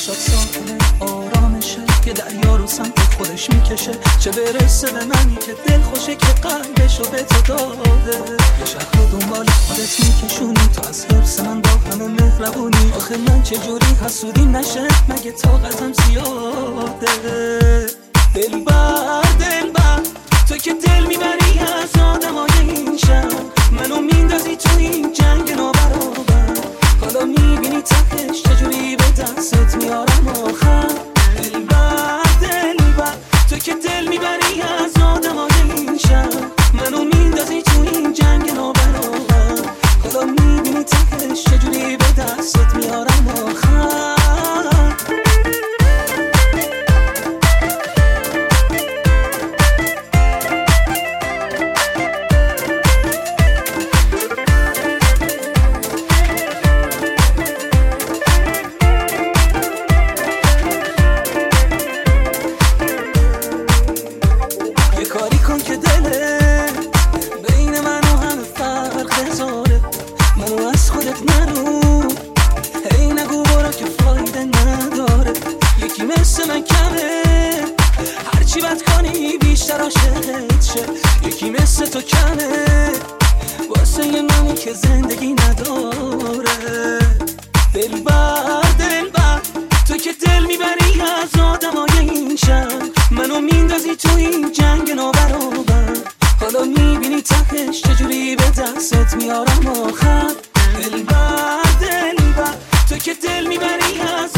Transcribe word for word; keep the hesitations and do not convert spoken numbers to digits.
چشات ساحل آرامشه، یه دریا رو سمت خودش میکشه، چه برسه به منی که دل خوشه که قلبشو به تو داده. یه شهر رو دنبال خودت میکشونی، تو از حرص من با همه مهربونی. آخه من چجوری حسودی نشه، مگه طاقتم زیاده. دلبر دلبر تو که دل میبری از آدمای این شهر، منو میندازی تو این جنگ نابرابر. حالا میبینی تهش چجوری به دستت میارم آخر. دلبر دلبر تو که دل میبری از آدمای این شهر، منو میندازی تو این جنگ نابرابر. حالا میبینی تهش چجوری به دستت میارم آخر. کاری کن که دلت بین من و همه فرق زاره، منو از خودت نرو، هی نگو برو که فایده نداره. یکی مثل من کمه، هرچی بد کنی بیشتر عاشقت شه. یکی مثل تو کمه واسه یه منی که زندگی نداره. دلبر دلبر تو که دل میبری از آدمای این شهر، منو میندازی تو این جنگ نابرابر. حالا میبینی تهش چجوری به دستت میارم آخر. دلبر دلبر تو که دل میبری از